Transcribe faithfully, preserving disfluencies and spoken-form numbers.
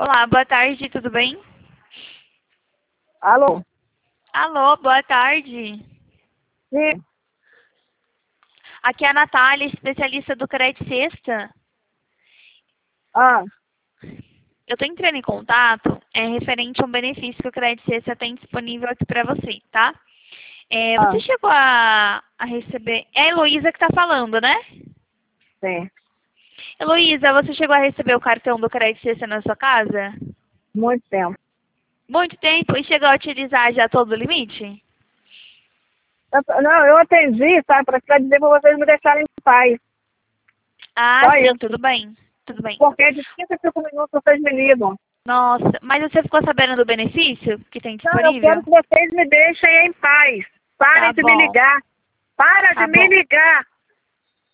Olá, boa tarde, tudo bem? Alô? Alô, boa tarde. Sim. Aqui é a Natália, especialista do Crédito Sexta. Ah, Eu estou entrando em contato é, referente a um benefício que o Crédito Sexta tem disponível aqui para você, tá? É, ah, você chegou a, a receber... É a Heloísa que está falando, né? sim. Heloísa, você chegou a receber o cartão do Crédito Sexta na sua casa? Muito tempo. Muito tempo? E chegou a utilizar já todo o limite? Eu- não, eu atendi, tá? Pra pra dizer pra vocês me deixarem em paz. Ah, Só sim, isso. tudo bem. Tudo bem. Porque de cinco a cinco minutos vocês me ligam. Nossa, mas você ficou sabendo do benefício que tem Não, eu quero disponível? que vocês me deixem em paz. Tá Parem de me bom, ligar. Para de tá me bom. ligar.